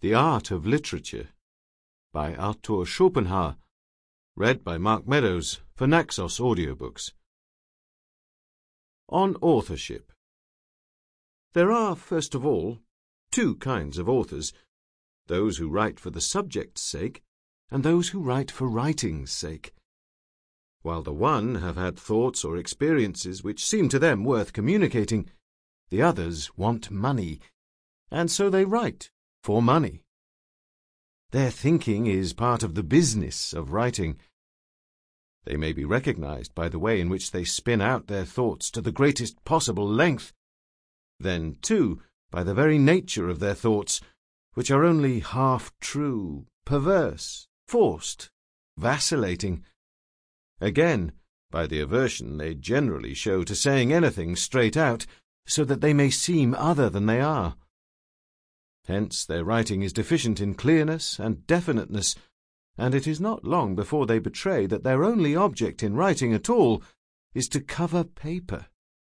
The Art of Literature by Arthur Schopenhauer, read by Mark Meadows for Naxos Audiobooks. On authorship. There are, first of all, two kinds of authors, those who write for the subject's sake and those who write for writing's sake. While the one have had thoughts or experiences which seem to them worth communicating, the others want money, and so they write for money. Their thinking is part of the business of writing. They may be recognized by the way in which they spin out their thoughts to the greatest possible length, then, too, by the very nature of their thoughts, which are only half-true, perverse, forced, vacillating. Again, by the aversion they generally show to saying anything straight out, so that they may seem other than they are. Hence their writing is deficient in clearness and definiteness, and it is not long before they betray that their only object in writing at all is to cover paper.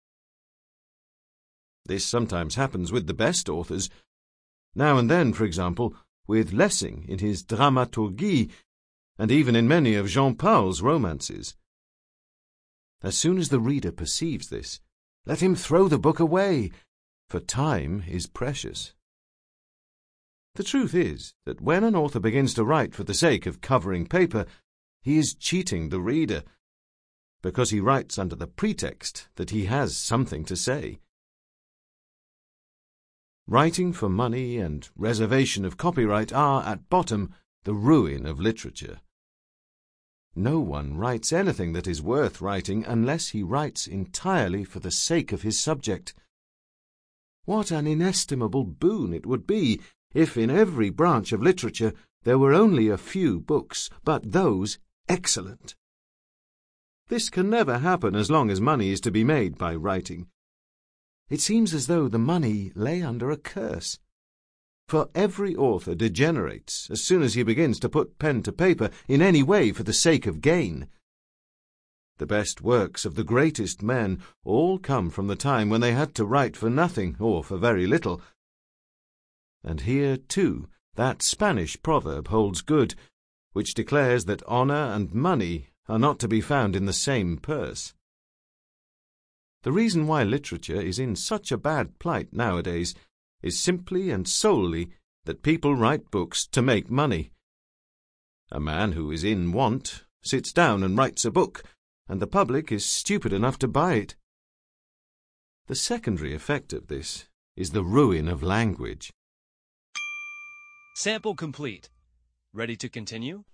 This sometimes happens with the best authors. Now and then, for example, with Lessing in his Dramaturgie, and even in many of Jean Paul's romances. As soon as the reader perceives this, let him throw the book away, for time is precious. The truth is that when an author begins to write for the sake of covering paper, he is cheating the reader, because he writes under the pretext that he has something to say. Writing for money and reservation of copyright are, at bottom, the ruin of literature. No one writes anything that is worth writing unless he writes entirely for the sake of his subject. What an inestimable boon it would be if in every branch of literature there were only a few books, but those excellent. This can never happen as long as money is to be made by writing. It seems as though the money lay under a curse. For every author degenerates as soon as he begins to put pen to paper in any way for the sake of gain. The best works of the greatest men all come from the time when they had to write for nothing or for very little. And here, too, that Spanish proverb holds good, which declares that honour and money are not to be found in the same purse. The reason why literature is in such a bad plight nowadays is simply and solely that people write books to make money. A man who is in want sits down and writes a book, and the public is stupid enough to buy it. The secondary effect of this is the ruin of language. Sample complete. Ready to continue?